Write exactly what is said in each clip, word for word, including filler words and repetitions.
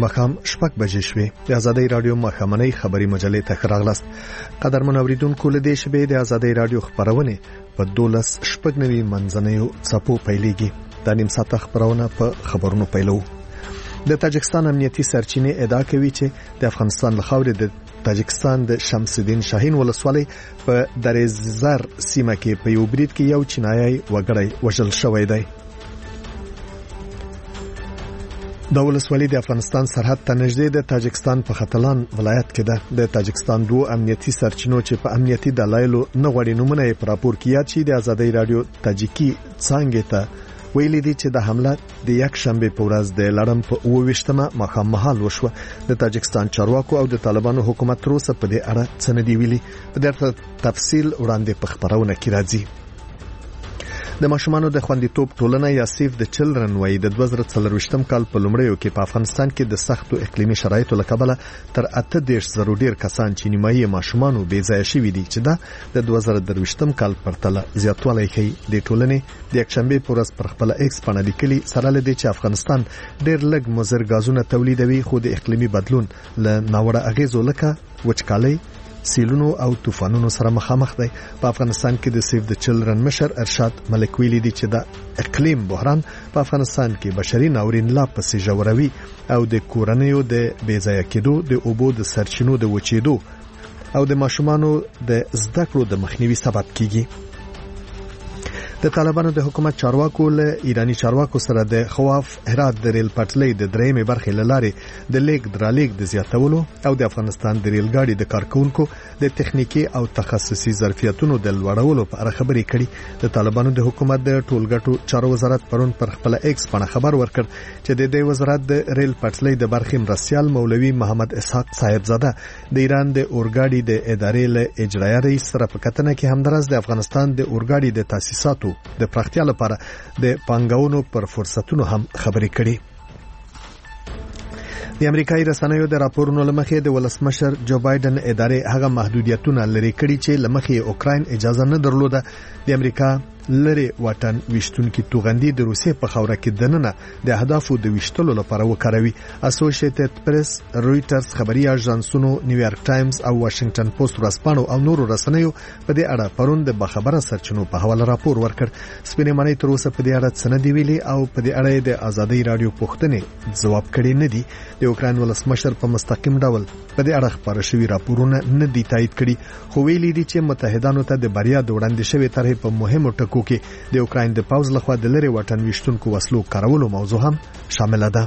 ماښام شپږ بجې شوې. د ازادۍ رادیو ماښامنۍ خبري مجلې ته ښه راغلاست. قدرمن اوریدونکو، له دې شبې د ازادۍ رادیو خبرونه په دولس شپږ نوي منځنیو څپو پیلېږي. دا نیم ساعته خبرونه په خبرونو پیلو. د تاجکستان امنیتي سرچینې ادعا کوي چې د افغانستان له خاورې د تاجکستان د شمس الدین شاهین ولسوالۍ په درېزر سیمه کې په یو برید کې یو چینایي وګړی وژل شوی دی. دا ولسوالۍ د افغانستان سرحد ته نږدې د تاجکستان په ختلان ولایت کې ده. د تاجکستان دوه امنیتي سرچینو چې په امنیتي دلایلو نه غواړي نومونه یې په راپور کې یاد شي، د ازادۍ رادیو تاجیکي څانګې ته ویلي دي چې د حمله د یک شنبه په ورځ د لړم په اوه ویشتمه ماښام مهال وشوه. د تاجکستان چارواکو او د طالبانو حکومت تر اوسه په دې اړه څه نه دی ویلي. په دې تفصیل وړاندې په خبرونه کې راځي. د ماشومانو د خوندیتوب ټولنه یا سیف د چلډرن وایي د دوه زره څلرویشتم کال په لومړیو کې په افغانستان کې د سختو اقلیمي شرایطو له کبله تر اته دېرش زرو ډیر کسان چې نیمایي ماشومانو بې ځایه شوي دي، چې دا د دوه زره درویشتم کال پرتله زیاتوالی ښیي. د ټولنې د یکشنبې په ورځ پر خپله ایکس پاڼه لیکلي سره له دې چې افغانستان ډیر لږ مضر غازونه تولیدوي، خو د اقلیمي بدلون له ناوړه اغیزو لکه وچکالۍ، سیلونو او طوفانونو سره مخامخ دی. په افغانستان کې د سیف د چلډرن مشر ارشاد ملک ویلي دي چې د اقلیم بحران په افغانستان کې بشري ناورین لا پسې ژوروي او د کورنیو د بې ځایه کېدو، د اوبو د سرچینو د وچېدو او د ماشومانو د زده کړو د مخنیوي سبب کیږي. د طالبانو د حکومت چارواکو له ایرانی چارواکو سره د خواف هرات د ریل پټلۍ د درېمې برخې له لارې د لیک درالیک د زیاتولو او د افغانستان د ریل ګاډي د کارکونکو د تخنیکی او تخصصي ظرفیتونو د لوړولو په اړه خبرې کړي. د طالبانو د حکومت د ټولګټو چارو وزارت پرون پر خپل ایکس باندې خبر ورکړ چې د دې وزارت د ریل پټلۍ د برخې مرستیال مولوي محمد اسحاق صاحبزاده د ایران د اورګاډي د ادارې له اجرایي رئیس سره په کتنه کې همدارس د افغانستان د اورګاډي د تاسیساتو د پراختیا لپاره د پانګونو پر فرصتونو هم خبرې کړي. د امریکایي رسنیو د راپورونو لمخې د ولسمشر جو بایدن ادارې هغه محدودیتونه لري کړي چې لمخې اوکراین اجازه نه درلوده د امریکا لري واټن وشتونکو توغندي د روسیې په خوره کې دننه د اهدافو د وشتلو لپاره وکاروي. اسوسییټډ پریس، رويټرز خبري اژانسونو، نیویارک ټایمز او واشنگټن پوسټ ورځپاڼو او نورو رسنیو په دې اړه پرون د بخبره سرچینو په حواله راپور ورکړ. سپینې معنی تر اوسه په دې اړه څه نه دی ویلي او په دې اړه د ازادۍ رادیو پوښتنې ځواب کړي نه دي. د اوکراین ولسمشر په مستقیم ډول په دې اړه خبره شوی راپورونه نه دي تایید کړي، خو ویلي دي چې متحدانو ته د بریا د وړاندې شوی طرح په مهمو ټکو کې د اوکراین د پاوز لخوا د لری واټن وشتونکو وسلو کارولو موضوع هم شامل ده.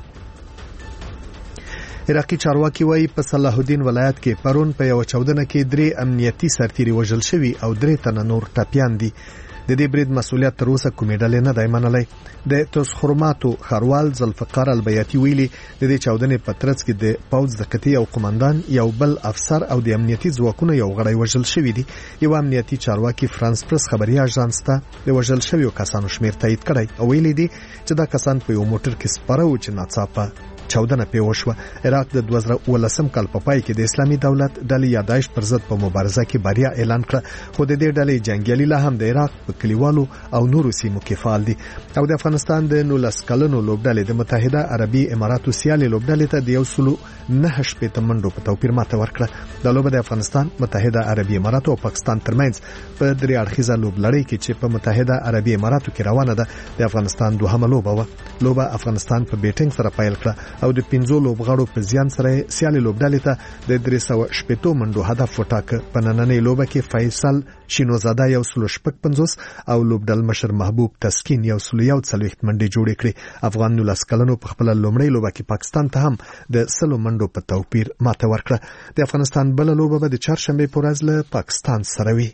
عراقي چارواکي وایي په صلاح الدین ولایت کې پرون په یو چاودنه کې درې امنیتي سرتیري وژل شوي او درې تنه نور ټپیان دي. د دې برید مسؤلیت تر اوسه کومې ډلې نه دی منلی. د تسخرماتو خروال ذوالفقار البیاتی ویلي د دې چاودنې په ترڅ کې د پوځ د قطعي او قماندان، یو بل افسر او د امنیتي ځواکونو یو غړی وژل شوی دی. یو امنیتي چارواکي فرانس پرس خبري اژانس ته د وژل شویو کسانو شمیر تایید کړی او ویلي دی چې دا کسان په یو موټر کې سپاره و چې ناڅاپه چاودنه پې وشوه. عراق د دوه زره اوولسم کال په پای کې د اسلامي دولت ډلې یا داعش پر ضد په مبارزه کې بریا اعلان کړه، خو د دې ډلې جنگیالي لا هم د عراق په کلیوالو او نورو سیمو کې فعال دي. او د افغانستان د نولس کلنو لوبډلې د متحده عربي اماراتو سیالي لوبډلې ته د یو سلو نه شپېته منډو په توپیر ماته ورکړه. دا لوبه د افغانستان، متحده عربي اماراتو او پاکستان ترمنځ په درې اړخیزه لوبلړۍ کې چې په متحده عربي اماراتو کې روانه ده د افغانستان دوهمه لوبه وه. لوبه افغانستان په بیټینګ سره پیل کړه او د پنځو لوبغاړو په زیان سره سیالي لوبډلې ته د درې سوه شپېتو منډو هدف وټاکه. په نننۍ لوبه کې فیصل شینوزاده یو سلو شپږ پنځوس او لوبډل مشر محبوب تسکین یو سلو یو څلوېښت منډې جوړې کړې. افغان نولس کلنو په خپله لومړۍ لوبه کې پاکستان ته هم د سلو منډو په توپیر ماته ورکړه. د افغانستان بله لوبه به د چهارشنبې په ورځ له پاکستان سره وي.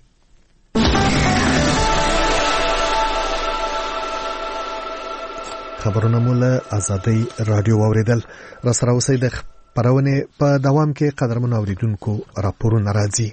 خبرونه مو له ازادۍ رادیو واوریدل. را سره اوسئ. د خپرونې په دوام کې قدرمن اوریدونکو راپورونه راځي.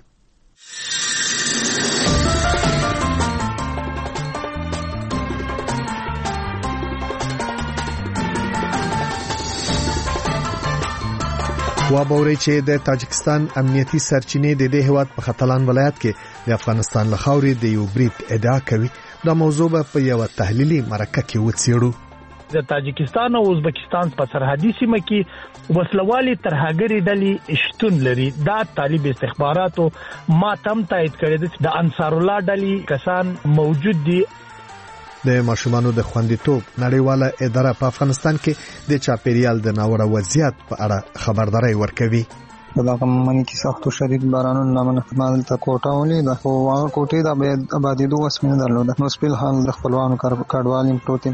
وابوري چې د تاجکستان امنیتي سرچینې د دې هیواد په ختلان ولایت کې د افغانستان له خاورې د یو برید ادعا کوي. دا موضوع په یو تحلیلي مرکه کې وڅېړو. د تاجکستان او ازبکستان په سرحدي سیمه کې وسلوالي ترهګری ډلې شتون لري. دا طالب استخباراتو ماتم تایید کړی د انصار الله ډلې کسان موجود دي. د ماشومانو د خوندیتوب نړیواله اداره په افغانستان کې د چاپیریال د ناوړه وضعیت په اړه خبرداري ورکوي. دا کومه کې سختو شدید بارانونو لامل خدمات ته کوټه ولې د هغه کوټې د آبادی دوه اسمنه درلوده. نو سپیل حال د خپلوانو کډوالین پروتین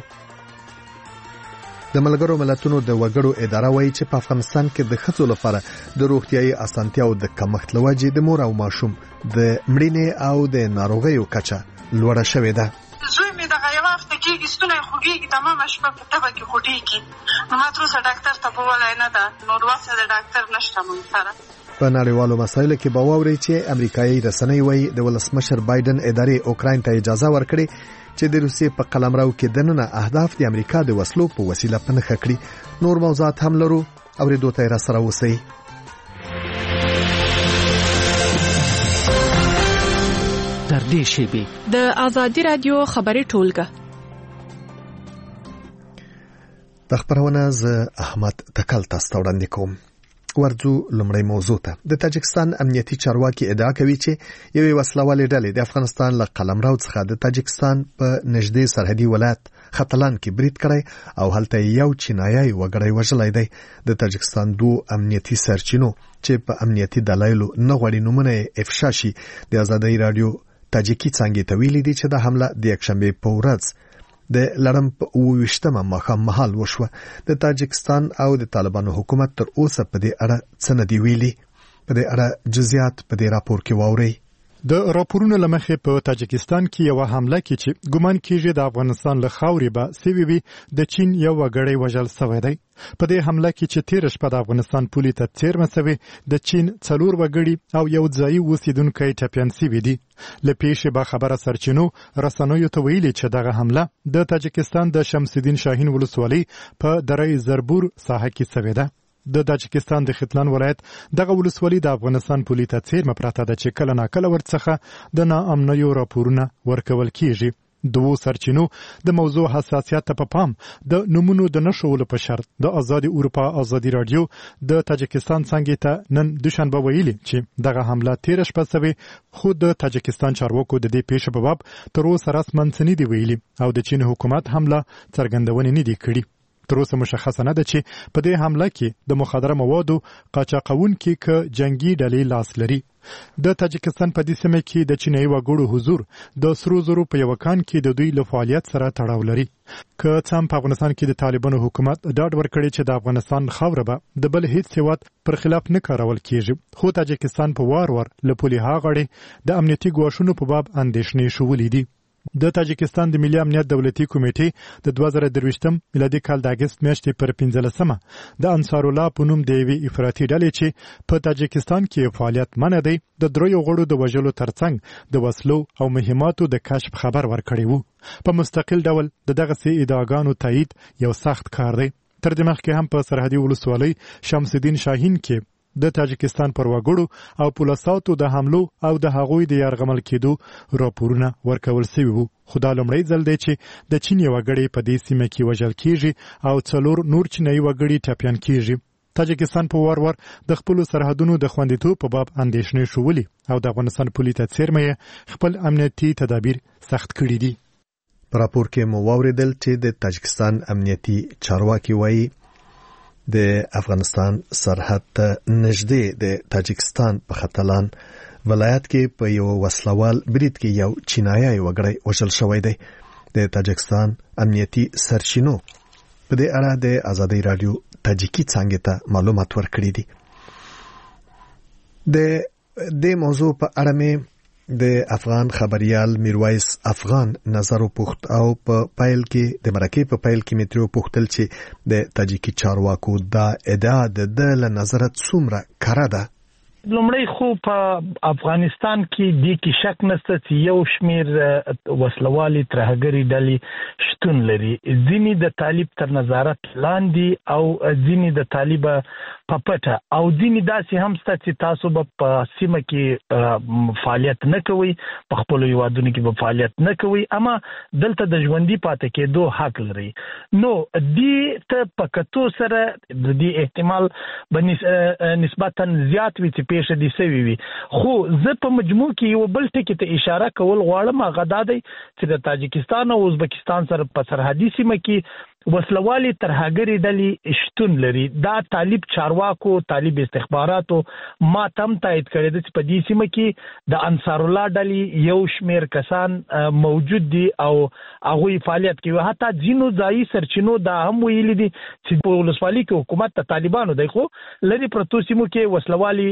د ملګرو ملتونو د وګړو اداره وایي چې په افغانستان کې د ښځو لپاره د روغتيایي اسانتیاو د کمښت لوجې د مور او ماشوم د مړینې او د ناروغیو کچه لوړه شوې ده. زوی مې د غیوا هفته کې ستونه خوږیږي تمامه شپه په تبه کې خوټیږي. نو ما تر اوسه ډاکټر ته بوولای نه ده. نور وخت د ډاکټر نشته مونږ سره. په نړیوالو مسایلو کې باوري چې امریکایي رسنۍ وایي د ولسمشر بایدن ادارې اوکراین ته اجازه ورکړي چې د روسیې په قلمرو کې دننه اهداف د امریکا د وسلو په وسیله پنځه کړي. نور موضوعات هم لرو او ریډو ته را سره اوسئ. در دې شیبي د ازادي رادیو خبري ټولګه د خبرونه ز احمد تکل تاسو ته وړاندې کوم. ورځو لمړی موضوع ته. د تاجکستان امنیتي چارواکي ادعا کوي چې یوې وسلوالې ډلې د افغانستان له قلمرو څخه د تاجکستان په نږدې سرحدي ولایت ختلان کې برید کړی او هلته یو چینایي وګړی وژلی دی. د تاجکستان دوه امنیتي سرچینو چې په امنیتي دلایلو نه غواړي نومونه افشا شي د ازادي رادیو تاجیکی څنګه ته ویلي دي چې د حمله د یکشنبه په ورځ د لړم په اوویشتمه ماښام مهال وشوه. د تاجکستان او د طالبانو حکومت تر اوسه په دې اړه څه نه دی ویلي. په دې اړه جزئیات په دې راپور کې واورئ. د راپورونو لمخې په تاجکستان کې یو حمله کې چې ګومان کیږي د افغانستان له خاورې به سی وی وی د چین یو وګړی وژل شوی دی. په دې حمله کې چې تیر شپه د افغانستان پولي ته څیرمه شوی د چین څلور وګړي او یو ځایي اوسیدونکي ټپیان شوي دي. له پیښې به خبره سرچینو رسنیو ته ویلي چې دغه حمله د تاجکستان د شمس الدین شاهین ولسوالۍ په درې زربور ساحه کې شوې ده. د تاجکستان د ختلان ولایت دغه ولسوالۍ د افغانستان پولي ته څیرمه پراته ده چې کله ناکله ورڅخه د ناامنیو راپورونه ورکول کیږي. دوو سرچینو د موضوع حساسیت په پام د نمونو د نشولو په شرط د آزادي اروپا ازادي رادیو د تاجکستان څنګه ته نن دوشنبه ویلي چې دغه حمله تیر شپه شوی خو د تاجکستان چارواکو د دې پیښې په باب تر اوسه رسماً څه نه دی ویلي او د چین حکومت حمله څرګندونه نه دی کړې. تر اوسه مشخصه نه ده چې په دې حمله کې د مخدره موادو قاچاقونکي ک جنگي ډلې لاس لري. د تاجکستان په دې سیمه کې د چینایي وګړو حضور د سرو زرو په یو کان کې د دوی له فعالیت سره تړاو لري. که څم په افغانستان کې د طالبانو حکومت ډاډ ورکړي چې د افغانستان خاوره به د بل هیڅ هیواد پر خلاف نه کارول کیږي. خو تاجکستان په وار وار له پولي هاغړي د امنیتي ګواښونو په باب اندېښنې شولې دي. د تاجکستان د ملي امنیت دولتي کمیټې د دوه زره درویشتم میلادي کال د اگست میاشتې پر پنځلسمه د انصار الله په نوم د یوې افراطي ډلې چې په تاجکستان کې فعالیت منع دی د دریو غړو د وژلو ترڅنګ د وسلو او مهماتو د کشف خبر ورکړی وو. په مستقل ډول د دغسې ادعاګانو تایید یو سخت کار دی. تر دې مخکې هم په سرحدي ولسوالۍ شمس الدین شاهین کې د تاجکستان پر وګړو او پولیساتو د حملو او د هغوی د یرغمل کېدو راپورونه ورکول شوي وو. خو دا لومړی ځل دی چې د چین یو وګړی په دې سیمه کې وژل کیږي او څلور نور چینایي وګړي ټپیان کیږي. تاجکستان په وار وار د خپل سرحدونو د خوندیتوب په باب اندېښنې شولې او د افغانستان پولي ته څیرمه خپل امنیتي تدابیر سخت کړي دي. په راپور کې مو واوریدل چې د تاجکستان امنیتي چارواکي وایي د افغانستان سرحد ته نږدې د تاجکستان په ختلان ولایت کې په یو وسلوال برید کې یو چینایي وګړی وژل شوی دی. د تاجکستان امنیتي سرچینو په دې اړه د ازادي رادیو تاجیکی څنګه ته معلومات ورکړي دي. د دې موضوع په اړه مې د افغان خبريال میرویس افغان نظر پوښت او په پایل کې د مرکې په پایل کې مترو پوښتل چې د تاجیکی چارواکو دا ادعا د له نظر څومره کړه ده. لومړی خو په افغانستان کې د کې شک نشته چې یو شمیر وسلوالي ترهګری ډلې شتون لري. ځینې د طالب تر نظارت لاندې او ځینې د طالب پپټه او ځینې داسې هم شته چې تاسو به په سیمه کې فعالیت نه کوئ، په خپلو هیوادونو کې به فعالیت نه کوئ، اما دلته د ژوندي پاتې کېدو حق لري. نو دې ته په کتو سره د دې احتمال به نسبتا زیات وي چې پیښه دې سوي وي. خو زه په مجموع کې یو بل ټکي ته اشاره کول غواړم، هغه دا دی چې د تاجکستان او ازبکستان سره په سرحدي سیمه کې وسلوالي ترهګري ډلې شتون لري. دا طالب چارواکو، طالب استخباراتو ما تم تایید کړی دی چې په دې سیمه کې د انصار الله ډلې یو شمیر کسان موجود دي او هغوی فعالیت کوي. حتی ځینو ځایي سرچینو دا هم ویلي دي چې په ولسوالۍ کې حکومت د طالبانو دی، خو لري پرتو سیمو کې وسلوالي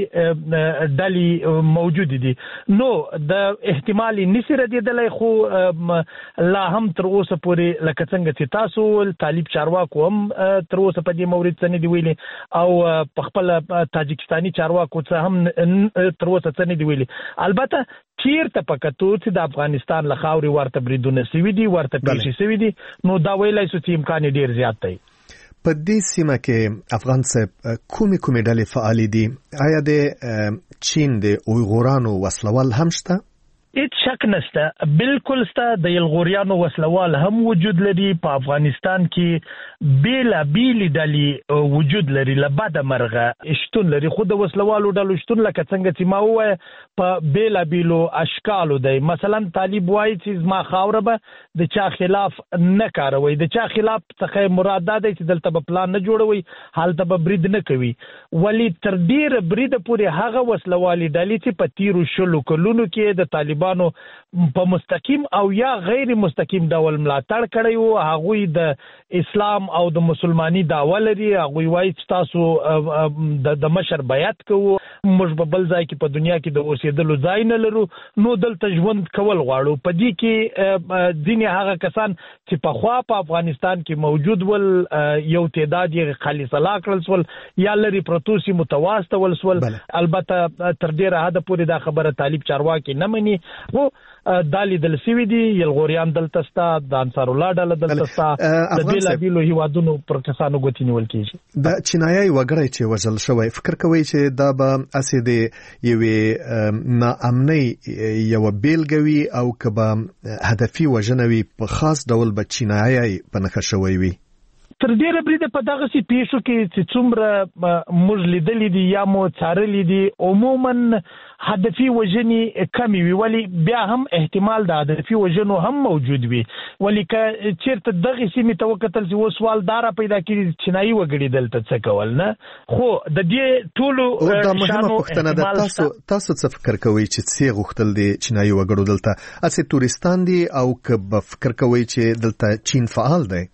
ډلې موجود دي. نو د احتمالي نشي ردېدلی، خو لا هم تر اوسه پورې لکه څنګه چې تاسو طالب چارواکو هم تر اوسه په دې مورید څه نه دی ویلي او په خپل تاجکستاني چارواکو څه هم تر اوسه څه نه دی ویلي. البته چیرته په کتو چې د افغانستان له خاورې ورته بریدونه سوي دي، ورته پیښې سوي دي، نو دا ویلی سو چې امکان ډیر زیات دی. په دې سیمه کې افغان صاحب کومې کومې ډلې فعالې دي؟ آیا د چین د اویغورانو وسلوال هم شته؟ هیڅ شک نشته، بالکل شته. د یلغوریانو وسلوال هم وجود لري. په افغانستان کې بیلابیلې ډلې وجود لري، له بده مرغه شتون لري. خو د وسلوالو ډلو شتون لکه څنګه چې ما ووایه په بیلابیلو اشکالو دی. مثلا طالب وایي چې زما خاوره به د چا خلاف نه کاروي. د چا خلاف څخه مراد دا دی چې دلته به پلان نه جوړوي، هلته به برید نه کوي. ولی تر ډیره بریده پورې هغه وسلوالي ډلې چې په تیرو شلو کلونو کې د طالبانو په مستقیم او یا غیر مستقیم ډول ملاتړ کړی وو، هغوی د اسلام او د مسلمانۍ دعوه لري. هغوی وایي چې تاسو د مشر بیعت کوو، موږ په بل ځای کې په دنیا کې د اوسېدلو ځای نه لرو، نو دلته ژوند کول غواړو. په دې کې ځینې هغه کسان چې پخوا په افغانستان کې موجود ول، یو تعداد یې خالص الله کړل سول یا لري پرتو سیمو ته واستول سول. البته تر ډیره حده پورې دا خبره طالب چارواکي نه مني. خو دا لیدل سوي دي، یلغوریان دلته ستا، د انصار الله ډله دلته ستا، د بیلابیلو هیوادونو پر کسانو ګوتې نیول کېږي. د چینایي وګړی چې وژل شوی، فکر کوئ چې دا به هسې د یوې ناامنۍ یوه بیلګه وي او که به هدفي وژنه وي په خاص ډول به چینایي په نښه شوی وي؟ تر ډیره بریده په دغسې پیښو کې چې څومره موږ لیدلي دي یا مو څارلي دي، عموما هدفي وژنې کمې وي، ولی بیا هم احتمال د هدفي وژنو هم موجود وي. ولی که چیرته دغې سیمې ته وکتل چې اوس سوال دا را پیدا کړي چینایي وګړي دلته څه کول نه، خو د دې ټولو شانو احتمال شته. تاسو څه فکر کوئ چې څه غوښتل دي چینایي وګړو دلته؟ هسې تورستان دي او که به فکر کوئ چې دلته چین فعال دی؟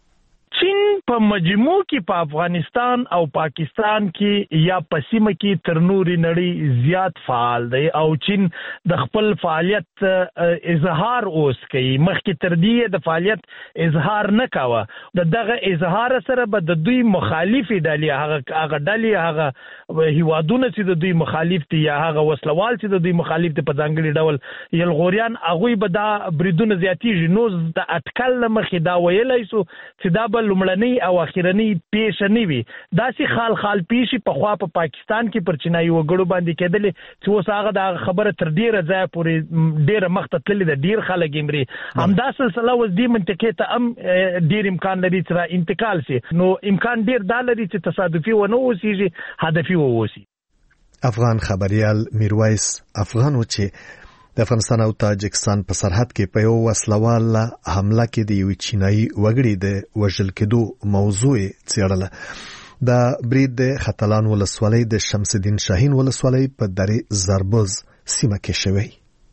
په مجموع کې په افغانستان او پاکستان کې یا په سیمه کې تر نوري نړۍ زیات فعال دی او چین د خپل فعالیت اظهار اوس کوي. مخکې تر دې د فعالیت اظهار نه کاوه. د دغه اظهار سره به د دوی مخالفي ډلې، هغه هغه ډلې، هغه هیوادونه چې د دوی مخالف دي یا هغه وسلوال چې د دوی مخالف دي په ځانګړي ډول یلغوریان، هغوی به دا بریدونه زیاتېږي. نو د اټکل نه مخکې دا ویلی سو چې دا به لومړنۍ او اخیرنی پیښه نه وي. داسې خال خال پیښې په خوا په پاکستان کې پر چینایي وګړو باندې کېدلې چې اوس هغه د خبره تر ډیره ځای پورې ډیره مخته تللې ده. ډیر خلک یې مري. همدا سلسله اوس دې منطقې ته هم ډیر امکان لري چې را انتقال شي. نو امکان ډیر دا لري چې تصادفي ونه اوسېږي، هدفي واوسي. افغان خبريال میرویس افغان و چې د افغانستان او تاجکستان په سرحد کې په یو وسلوال حمله کې د یو چینایي وګړي د وژل کېدو موضوع څېړله. دا برید د ختلان ولسوالۍ د شمس الدین شاهین ولسوالۍ په درې زربوز سیمه کې شوی.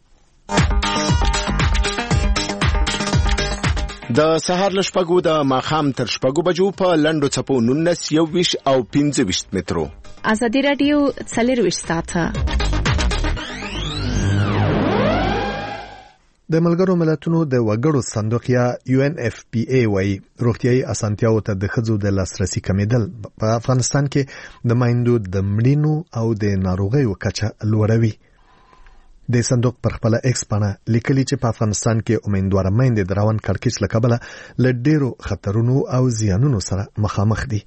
د سهار له شپږو د ماښام تر شپږو بجو په لنډو څپو نولس، یو ویشت او پنځه ویشت مترو. ازادي راډیو څلرویشت ساعته. د ملګرو ملتونو د وګړو صندوق یا یو ان اف پی ای وايي روغتیايي اسانتیاو ته د ښځو د لاسرسي کمیدل په افغانستان کې د مایندو د مړینو او د ناروغیو کچه لوړوي. د صندوق پر خپل ایکس باندې لیکلي چې په افغانستان کې امیندواره میندې د روان کړکېچ له کبله له ډېرو خطرونو او زیانونو سره مخامخ دي.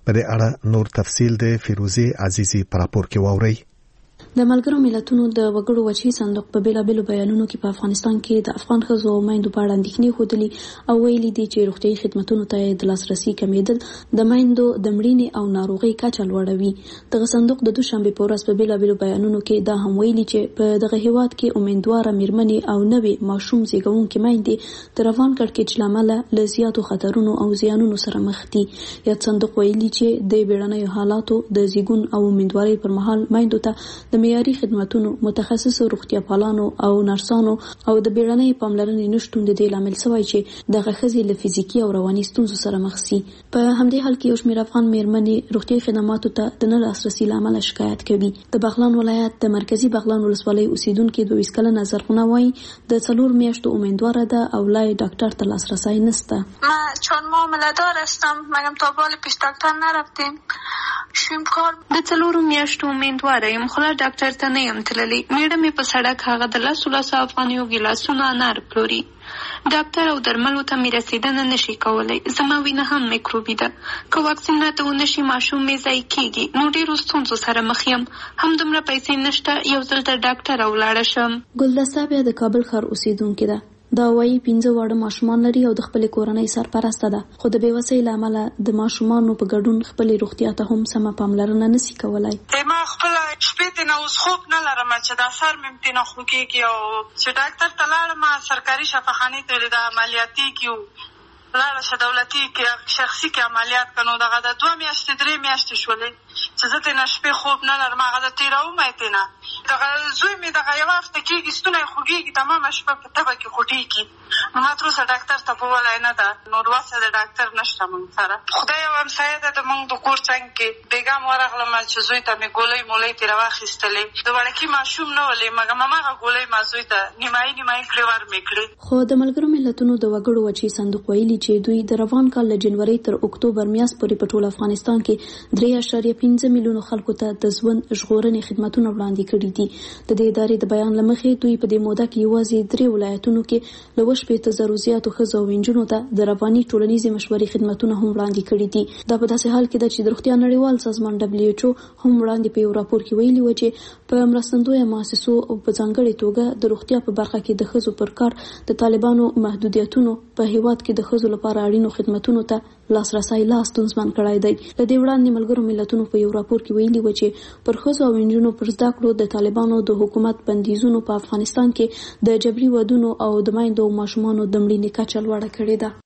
په دې اړه نور تفصیل د فیروزي عزیزي پر راپور کې واوري. د ملګرو ملتونو د وګړو وچی صندوق په بیلابېلو بیانونو کې په افغانستان کې د افغان ښځو او میندو په اړه اندېښنې ښودلې او ویلي دي چې روغتیايي خدماتو ته د لاسرسي کمیدل د میندو د مړینې او ناروغۍ کچه لوړوي. دغه صندوق د دوشنبه په ورځ په بیلابېلو بیانونو کې دا هم ویلي چې په دغه هیواد کې امیدواره میرمنې او نوې ماشوم زیږونکې میندې د روان کړکېچ له امله له زیاتو خطرونو او زیانونو سره مخ دي. یاد صندوق ویلي چې د بیړنیو حالاتو د زیږون او امیدوارۍ پر مهال میندو ته د معیاري خدماتونو متخصصو روغتیا پالانو او نرسانو او د بیړنۍ پاملرنې نشټون د دې لامل شوی چې دغه ښځې له فزیکي او رواني ستونزو سره مخ شي. په همدې حال کې یو شمېر افغان میرمنې روغتیايي خدماتو ته د نه لاسرسي له امله شکایت کوي. د بغلان ولایت د مرکزي بغلان ولسوالۍ اوسیدونکې دوه ویشت کلنه زرغونه وایي د څلور میاشتو امیدواره ده او لا دکتر ته لاسرسی نشته. ما چون معامله‌دار هستم مگم تا بال پیش دکتر نرفتیم شیم کار د څلورو میاشتو امیدواره یم خو ډاکټر ته نه یم تللی. میړه مې په سړک هغه د لسو لسو افغانیو ګیلاسونه انار پلوري. ډاکټر او درملو ته مې رسېدنه نشي کولی. زما وینه هم میکروبي ده. که واکسین راته ونشي ماشوم مې ضایع کېږي. نو ډېرو ستونزو سره مخ یم. همدومره پیسې نشته یو ځل د ډاکټر ولاړه شم. ګلدسته بیا د کابل ښار اوسیدونکې ده. دا وایي پنځه واړه ماشومان لري او د خپلې کورنۍ سرپرسته ده خو د بېوسۍ له امله د ماشومانو په ګډون خپلې روغتیا ته هم سمه پاملرنه نشي کولی. ما خپله شپې ته نه اوس خوب نه لرم چې دا سر مې ته نه خوږېږي او چې ډاکټر ته لاړم سرکاري شفاخانې ته د عملیاتي کې لاړه شه دولتي کې شخصي کې عملیات کنو دغه د دوه میاشتې درې میاشتې شولې چې زه ته نه شپې خوب نه لرم هغه د تېروم یې ته نه دغه زوی مې دغه یوه هفته کېږي ستونی خوږېږي تمامه شپه په تبه کې خوټېږي. ما تر اوسه ډاکټر ته بوولی نه ده نو وسه د ډاکټر نشته موږ سره. خدای یو همسایه ده د موږ د کور څنګ کې بېګا م ورغلم چې زوی ته مې ګولۍ مولۍ ترې راواخیستلې د وړکي ماشوم نه ولې مګم هماغه ګولۍ ما زوی ته نیمایي نیمایي کړې ور مې کړې. خو د ملګرو ملتونو د وګړو وچې صندوق ویلي چې دوی د روان کال له جنورۍ تر اکتوبر میاشت پورې په ټول افغانستان کې درې اعشاریه پنځه میلیونو خلکو ته د ژوند ژغورنې خدمتونه وړاندې کړي دي. د دې ادارې د بیان له مخې دوی په دې موده کې یوازې درې ولایتونو کې له اووه شپېته زرو زیاتو ښځو او نجونو ته د رواني ټولنیزې مشورې خدمتونه هم وړاندې کړي دي. دا په داسې حال کې ده چې د روغتیا نړیوال سازمان ډبلیو ایچ او هم وړاندې په یو راپور کې ویلي و چې په مرستندویه مؤسسو په ځانګړې توګه د روغتیا په برخه کې د ښځو پر کار د طالبانو محدودیتونو په هیواد کې د ښځو لپاره اړینو خدمتونو ته لاسرسی لا ستونزمن کړی دی. له دې وړاندې ملګرو ملتونو په یو راپور کې ویلي و چې پر ښځو او نجونو پر زده کړو د طالبانو د حکومت بندیزونو په افغانستان کې د جبري ودونو او د میندو او ماشومانو د مړینې کچه لوړه کړې ده.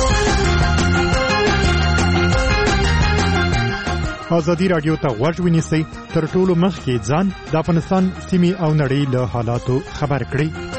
ازادي راډیو ته غوږ ونیسئ تر ټولو مخکې ځان د افغانستان سیمې او نړۍ له حالاتو خبر کړئ.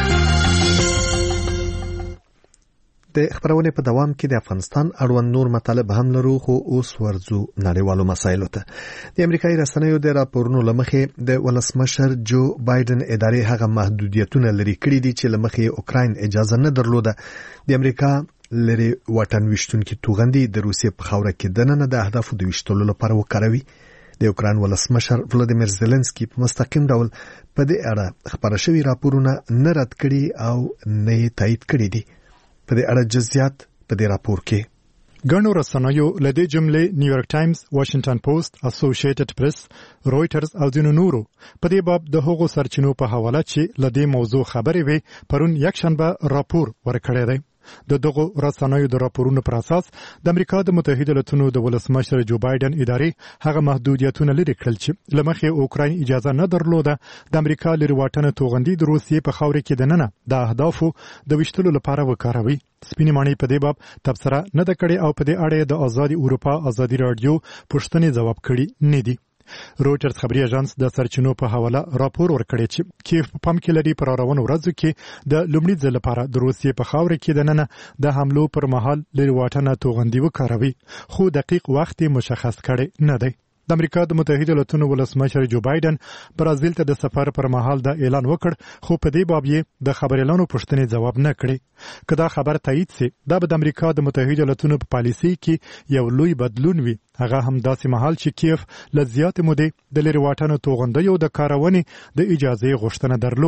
د خبرونه په دوام کې د افغانستان اړوند نور مطالب هم لرو خو اوس ورځو نړیوالو مسایلو ته. د امریکایي رسنیو د راپورونو لمخې د ولسمشر جو بایدن ادارې هغه محدودیتونه لري کړي دي چې لمخې اوکراین اجازه نه درلوده د امریکا لري واټن وشتونکو توغندي د روسیې په خاوره کې دننه د اهدافو د وشتلو لپاره وکاروي. د اوکراین ولسمشر ولادیمیر زيلنسکي په مستقیم ډول په دې اړه خبره شوی راپورونه نه رد کړي او نه تایید کړي دي. په دې اړه جزئیات په دې راپور کې ګڼو رسنیو له دې جملې نیویارک ټایمز، واشنگټن پوسټ، اسوسییټډ پریس، رويټرز او ځینو نورو په دې باب د هغو سرچینو په حواله چې له دې موضوع خبرې وي پرون یکشنبه راپور ورکړی دی. د دغه رسنیو د راپورونو پر اساس د امریکا د متحده ایالاتونو د ولسمشر جو بایدن ادارې هغه محدودیتونه لري کړل چې لمخې اوکراین اجازه نه درلوده د امریکا لري واټن توغندي د روسیې په خاوره کې دننه د اهدافو د وشتلو لپاره وکاروي. سپینې مانی په دې باب تبصره نه ده کړې او په دې اړه د آزادي اروپا ازادي رادیو پوښتنې ځواب کړي نه دي. رويټرز خبري اژانس د سرچینو په حواله راپور ورکړی چې کیف په پام کې لري پر روانو ورځو کې د لومړي ځل لپاره د روسیې په خاوره کې دننه د حملو پر مهال لري واټنه توغندي وکاروي خو دقیق وخت مشخص کړي نه دی. د امریکا د متحده ایالاتونو ولسمشر جو بایدن برازیل ته د سفر پر مهال دا اعلان وکړ خو په دې باب یې د خبريالانو پوښتنې جواب نه کړي. کدا خبر تایید سي دا به د امریکا د متحده ایالاتونو په پالیسي کې یو لوی بدلون وي. هغه هم داسې مهال چې کیف لزیات مودې د لري واټنو توغندیو د کارونې د اجازه غوښتنه درلوده.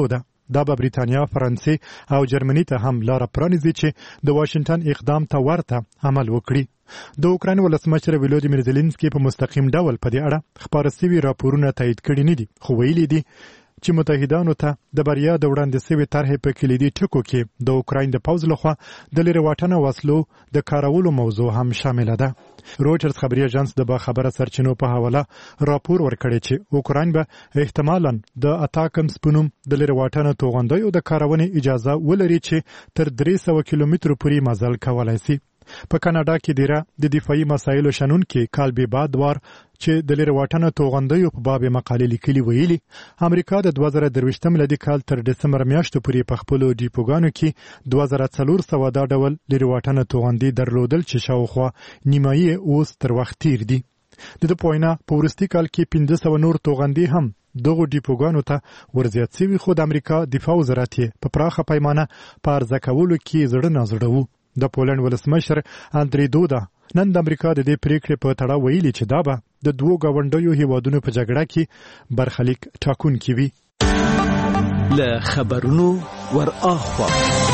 دا به بریتانیا، فرانسې او جرمني ته هم لار پرانیزي چې د واشنگټن اقدام ته ورته عمل وکړي. د اوکراین ولسمشر ولودیمیر زيلنسکي په مستقیم ډول په دې اړه خبره سوي راپورونه تایید کړي نه دي، خو ویلي دي چې متحدانو ته د بریا د وړاندې سوي طرحې په کلیدي ټکو کې د اوکراین د پوځ لخوا د لرې واټنه وسلو د کارولو موضوع هم شامله ده. رويټرز خبري اژانس د با خبره سرچینو په حواله راپور ورکړی چې اوکراین به احتمالاً د اتاکمس په نوم د لرې واټنه توغندیو د کارونې اجازه ولري چې تر درې سوه کیلومترو پورې مزل کولای شي. په کاناډا کې دیره د دفاعي مسایلو شنونکي کالبي بادوار چې د لرې واټنه توغندیو په باب مقالې لیکلي ویلي امریکا د دوه زره درویشتم میلادي کال تر ډسمبر میاشتې پورې په خپلو ډیپوګانو کې دوه زره څلور سوه دا ډول لرې واټنه توغندي درلودل چې شاوخوا نیمایي اوس تر وخت تیر دي. د ده په وینا په وروستي کال کې پنځه سوه نور توغندي هم دغو ډیپوګانو ته ورزیات سوي، خو د امریکا دفاع وزارت یې په پراخه پیمانه په عرضه کولو کې زړه نازړه وو. د پولند ولسمشر اندری دودا نن د امریکا د دې پریکړې په تړاو ویلي چې دا به د دوو ګاونډیو هیوادونو په جګړه کې برخلیک ټاکونکی وي. له خبرونو ور اخوا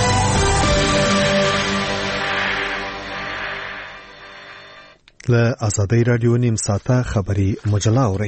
له آزادۍ رادیو نیم ساعته خبري مجله اورئ.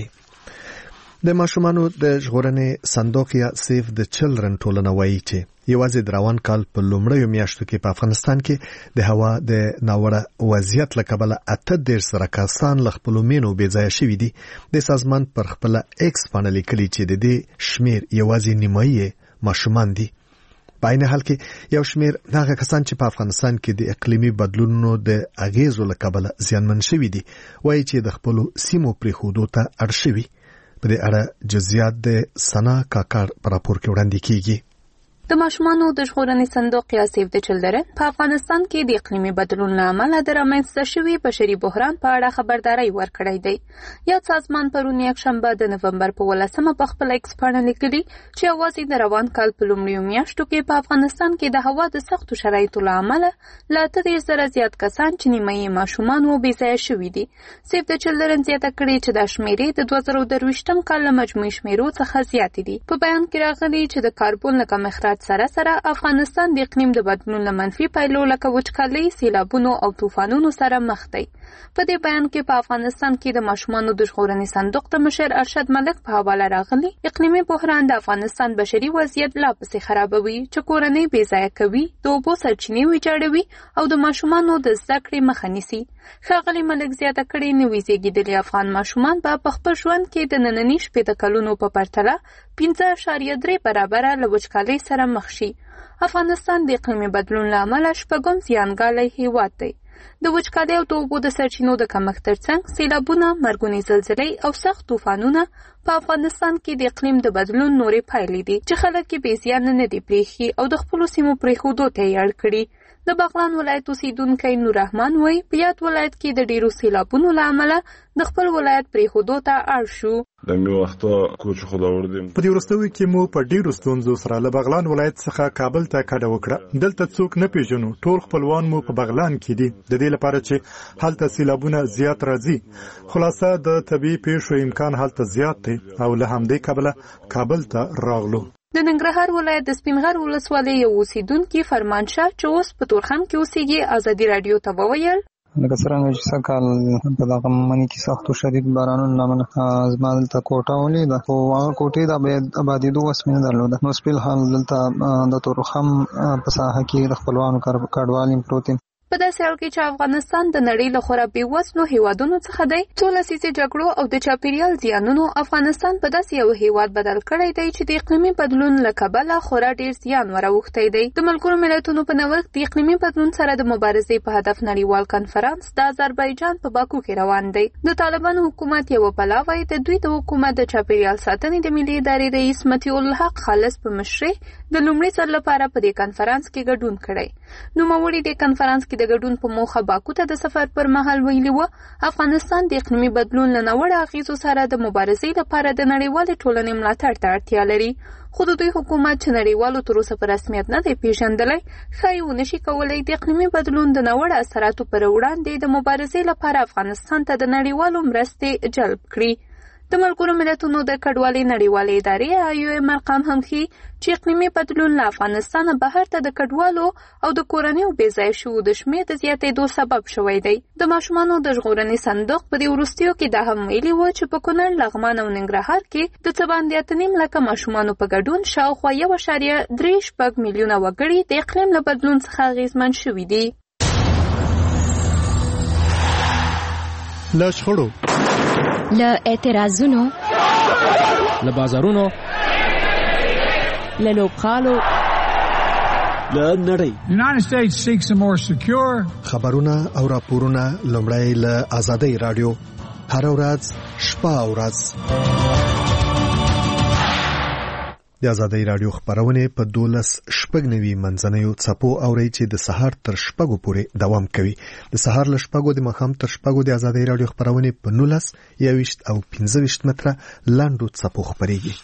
د ماشومانو د ژغورنې صندوق یا سیف د چلډرن ټولنه وایي چې یوازې د روان کال په لومړیو میاشتو کې په افغانستان کې د هوا د ناوړه وضعیت له کبله اته دېرش زره کسان له خپلو مینو بېځایه شوي دي. د سازمان پر خپله ایکس پاڼه لیکلي چې د دې شمیر یوازې نیمایي ماشومان دي. په عین حال کې یو شمیر هغه کسان چې په افغانستان کې د اقلیمي بدلونونو د اغیزو له کبله زیانمن شوي دي وایي چې د خپلو سیمو پرېښودو ته اړ شوي. په دې اړه جزئیات د سنا کاکړ په راپور کې وړاندې کیږي. د ماشومانو د ژغورنې صندوق یا سیف د چلډرن په افغانستان کې د اقلیمي بدلون له امله د رامنځته شوي بشري بحران په اړه خبرداری ورکړی دی. یاد سازمان پرون یکشنبه د نومبر په ولسمه په خپل ایکس پاڼه لیکلي چې یوازې د روان کال په لومړیو میاشتو کې په افغانستان کې د هوا د سختو شرایطو له امله له اته دېرش زره زیات کسان چې نیمایي ماشومان وو بېځایه شوي دي. سیف د چلډرن زیاته کړې چې دا شمیرې د دوه زره درویشتم کال له مجموعي شمیرو څخه زیاتې دي. په بیان کې راغلي چې د کاربن له کم اخراج سره سره افغانستان د اقلیم د بدلون له منفي پایلو لکه وچکالۍ، سیلابونو او طوفانونو سره مخ دی. په دې بیان کې په افغانستان کې د ماشومانو د ژغورنې صندوق د مشر ارشد ملک په حواله راغلي اقلیمي بحران د افغانستان بشري وضعیت لا پسې خرابوي چې کورنۍ بېځایه کوي، د اوبو سرچینې ویجاړوي او د ماشومانو د زده کړې مخه نیسي. ښاغلي ملک زیاته کړې نوي زیږېدلي افغان ماشومان به په خپل ژوند کې د ننني شپېته کلونو په پرتله پنځه اعشاریه درې برابره له وچکالۍ سره مخ شي. افغانستان د اقلیمي بدلون له امله شپږم زیانګالی هیواد دی. د وچکالۍ او د اوبو د سرچینو د کمښت ترڅنګ سیلابونه، مرګونې زلزلې او سخت طوفانونه په افغانستان کې د اقلیم د بدلون نورې پایلې دي چې خلک یې بې زیانه نه دي پرېښي او د خپلو سیمو پرېښودو ته یې اړ کړي. د بغلان ولایت اوسیدونکی نور رحمان وایي په یاد ولایت کې د ډیرو سیلابونو له امله د خپل ولایت پرېښودو ته اړ شو. د می وخته کوچ خدا وردیم په دې وروستیو کې مو په ډیرو ستونزو سره له بغلان ولایت څخه کابل ته کډه وکړه. دلته څوک نه پیژنو، ټول خپلوان مو په بغلان کې دي، د دې لپاره چې هلته سیلابونه زیات راځي. خلاصه د طبي پیښو امکان هلته زیات دی او له همدې کبله کابل ته راغلو. د ننګرهار ولایت د سپینغر ولسوالۍ یو اوسیدونکي فرمانشاه چې اوس په تورخم کې اوسېږي ازادي راډیو ته وویل لکه څرنګه چې سږ کال په دغه مني کې سخت او شدید بارانونو له امله زما دلته کوټه ولیده، خو هغه کوټې د آبادېدو وس مې نه درلوده. نو سپیل حال دلته د تورخم په ساحه کې د خپلوانو کډوال یم پروت یم. په داسې حال کې چې افغانستان د نړۍ له خورا بېوزلو هیوادونو څخه دی، څو لسیزې جګړو او د چاپیریال زیانونو افغانستان په داسې یو هیواد بدل کړی دی چې د اقلیمي بدلون له کبله خورا ډېر زیان وراوښتی دی. د ملګرو ملتونو په نوښت د اقلیمي بدلون سره د مبارزې په هدف نړیوال کنفرانس د آذربایجان په باکو کې روان دی. د طالبانو حکومت یوه پلاوی د دوی د حکومت د چاپیریال ساتنې د ملي ادارې رئیس مطیع الحق خالص په مشرۍ د لومړي ځل لپاره په دې کنفرانس کې ګډون کړی. نوموړي د کنفرانس کې د ګډون په موخه باکو ته د سفر پر مهال ویلي وو افغانستان د اقلیمي بدلون له ناوړه اغیزو سره د مبارزې لپاره د نړیوالې ټولنې ملاتړ ته اړتیا لري، خو د دوی حکومت چې نړیوالو تر اوسه په رسمیت نه دی پیژندلی ښایي ونشي کولی د اقلیمي بدلون د ناوړه اثراتو پر وړاندې د مبارزې لپاره افغانستان ته د نړیوالو مرستې جلب کړي. د ملګرو ملتونو د کډوالۍ نړیوالې ادارې آی او ایم ارقام هم ښيي چې اقلیمي بدلون له افغانستانه بهر ته د کډوالو او د کورنیو بې ځایه شوو د شمېر د زیاتېدو سبب شوی دی. د ماشومانو د ژغورنې صندوق په دې وروستیو کې دا هم ویلي و چې په کونړ، لغمان او ننګرهار کې د څه باندې اته نیم لکه ماشومانو په ګډون شاوخوا یو اعشاریه درې شپږ میلیونه وګړي د اقلیم له بدلون څخه اغېزمن شوي دي. له شخړو، له اعتراضونو، له بازارونو، له لوبغالو، له نړۍ. United States seeks a more secure. خبرونه او راپورونه لومړی له آزادۍ رادیو هر ورځ شپه او ورځ. د آزادۍ رادیو خبرونه په دولس شپږ نوي منځنیو څپو اوري چې د سهار تر شپږو پورې دوام کوي. د سهار له شپږو د ماښام تر شپږو د آزادۍ رادیو خبرونه په نولس، یوویشت او پنځه ویشت متره لاندو څپو خبريږي.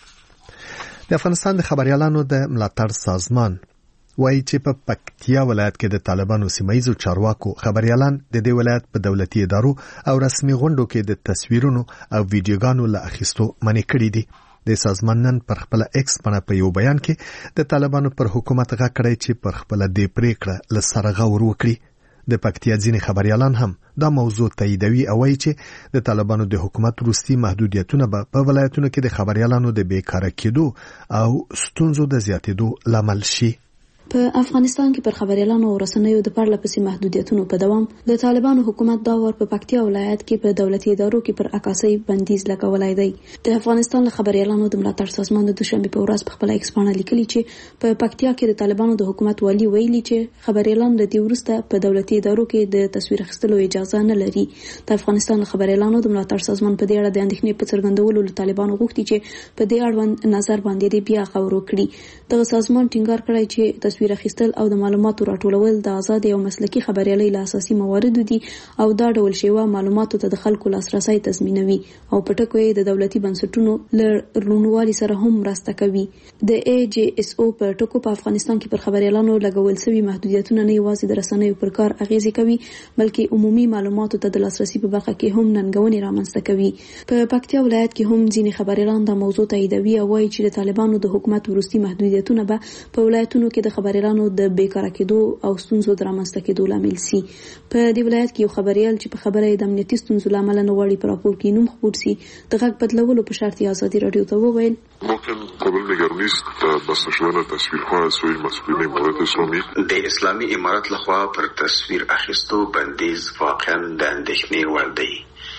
د افغانستان د خبريالانو د ملاتړ سازمان وایي چې په پکتیا ولایت کې د طالبانو سیمایي چارواکو خبريالان د دې ولایت په دولتي ادارو او رسمي غونډو کې د تصویرونو او ویډیوګانو له اخیستو منع کړي دي. د سازمان نن پر خپل ایکس باندې په یو بیان کې د طالبانو پر حکومت غږ کړی چې پر خپل د پریکړه له سره غور وکړي. د پکتیا ځینې خبريالان هم دا موضوع تاییدوي او وایي چې د طالبانو د حکومت وروستي محدودیتونه به په ولایتونو کې د خبريالانو د بیکاره کېدو او ستونزو د زیاتېدو لامل شي. په افغانستان کې پر خبريالانو او رسنیو د پرله پسې محدودیتونو په دوام د طالبانو حکومت دا ور په پکتیا ولایت کې په دولتي ادارو کې پر عکاسۍ بندیز لګولای دی. د افغانستان خبريالانو د ملاتړ سازمان د دوشنبه په ورځ په خپل ایکس باندې لیکلي چې په پکتیا کې د طالبانو د حکومت والی ویلي چې خبريالان د دې ورسته په دولتي ادارو کې د تصویر اخیستلو اجازه نه لري. د افغانستان خبريالانو د ملاتړ سازمان په دې اړه د اندېښنې په څرګندولو له طالبانو غوښتي چې په دې اړوند نظر باندې بیا غور وکړي. د سازمان ټینګار کړی چې تصویر اخیستل او د معلوماتو راټولول د آزاد او مسلکي خبريالۍ له اساسي مواردو دي او دا ډول شیوه معلوماتو ته د خلکو لاسرسي تضمینوي او په ټکو یې د دولتي بنسټونو له رونوالي سره هم مرسته کوي. د ای جی اس او په ټکو په افغانستان کې پر خبريالانو لګول شوی محدودیتونه نه یوازې د رسنیو پر کار اغیزه کوي بلکې عمومي معلوماتو ته د لاسرسي په برخه کې هم ننګونې رامنځته کوي. په پکتیا ولایت کې هم ځینې خبريالان د موضوع تاییدوي او وایي چې د طالبانو د حکومت وروستي محدودیتونه به په ولایتونو کې د خبريالانو د بیکاره کېدو او ستونزو د رامنځته کېدو لامل سي. په دې ولایت کې یو خبريال چې په خبره د امنیتي ستونزو لامل نه غواړي پر راپور کې نوم خپور سي د غږ بدلولو په شرط آزادي رادیو ته وویل ممکن قبل نگران نیست بسته شدن تصویرها از سوی مسئولین امارات اسلامی د اسلامي امارات لخوا پر تصویر اخیستو بندیز واقعا د اندېښنې وړ دی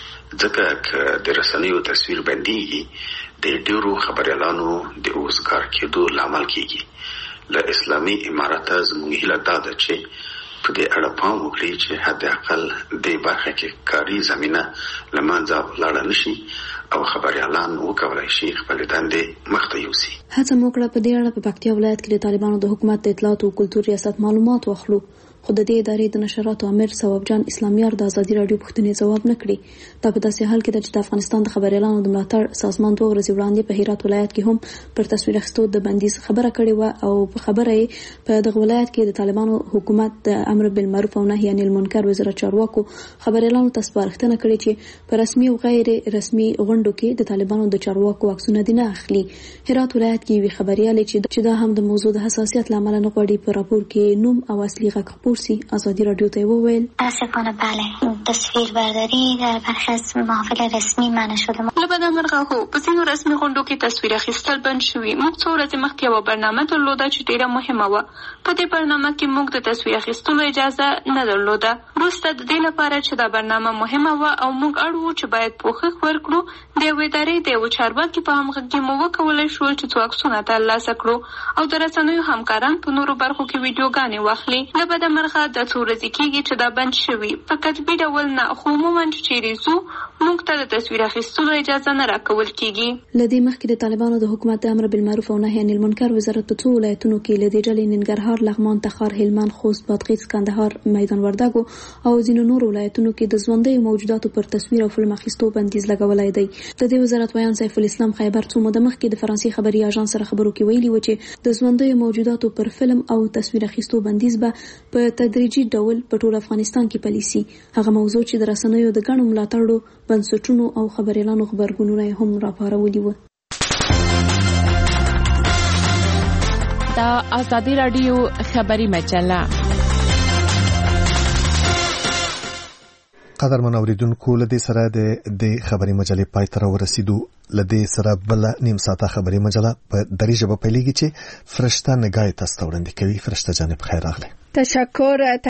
ځکه چې د رسنیو تصویر بنديږي د ډیرو خبريالانو د اوسګار کېدو لامل کیږي. له اسلامي امارات زموږ هیله دا ده چې په دې اړه پام وکړي چې حد اقل د برخه کې کاري زمينه لمنځه لاړه نشي او خبريالان وکولای شي خپل دندې مخته یوسي. هڅه موکړه په دې اړه په پکتیا ولایت کې د طالبانو د حکومت د اطلاعات او کلتور ریاست معلومات واخلو خو د دې ادارې د نشراتو امیر ثواب جان اسلامیار د آزادي رادیو پوښتنې ځواب نه کړي. دا په داسې حال کې چې د افغانستان د خبريالانو د ملاتړ سازمان دوه ورځې وړاندې په هرات ولایت کې هم پر تصویر اخیستو د بندیز خبره کړې و او په خبره یې په دغه ولایت کې د طالبانو حکومت د امر بالمعروف او نهي عن المنکر وزارت چارواکو خبريالانو ته سپارښتنه کړې چې په رسمي او غیر رسمي غونډو کې د طالبانو د چارواکو عکسونه دي نه اخلي. هرات ولایت کې وی خبريال چې دا هم د موضوع د حساسیت لامل نه غواړي په راپور کې نوم او اصلي غږ خپور سي آزادي رادیو ته وویل متاسفانه بله تصویر برداری در برخی از محافل رسمی منع شده. لبدا مرغه هو په ځینو رسمي غونډو کې تصویر اخیستل بند شوي. موږ څو ورځې مخکې یوه برنامه درلوده چې ډیره مهمه وه. په دې برنامه کې موږ د تصویر اخیستلو اجازه نه درلوده. وروسته د دې لپاره چې دا برنامه مهمه وه او موږ اړ وو چې باید پوښښ ورکړو د یوې ادارې د یوه چارواکي په همغږي مو وکولی شول چې څو عکسونه ترلاسه کړو او د رسنیو همکاران په نورو برخو کې ویډیوګانې واخلي. لبدا مرغه د څو ورځې کېږي چې دا بند شوي په کتبي ډول نه خو عموما چې چیرې ځو موږ ته د تصویر اخیستلو اجازه نه راکول کېږي. له دې مخکې د طالبانو د حکومت د امر بالمعروف او نهي عن المنکر وزارت په څو ولایتونو کې له دې ډلې ننګرهار، لغمان، تخار، هلمند، خوست، بادغیس، کندهار، میدان وردګو او ځینو نورو ولایتونو کې د ژوندیو موجوداتو پر تصویر او فلم اخیستو بندیز لګولای دی. د دې وزارت ویان سیف الاسلام خیبر څو موده مخکې د فرانسې خبري اژانس سره خبرو کې ویلي و چې د ژوندیو موجوداتو پر فلم او تصویر اخیستو بندیز به په په تدریجي ډول په ټول افغانستان کې پلي سي. هغه موضوع چې د رسنیو د ګڼو ملاتړو بنسټونو او خبريالانو خبرګونونه هم راپارولي و. دا آزادی رادیو خبری مجله. قدرمن اوریدونکو لدې سره د خبری مجلې پای ته ورسېدو. لدې سره بل نیم ساعته خبری مجله په دري ژبه پیلېږي چې فرشته نگاه تاسو ته وړاندې کوي. فرشته جان په خیر راغله. تشکر.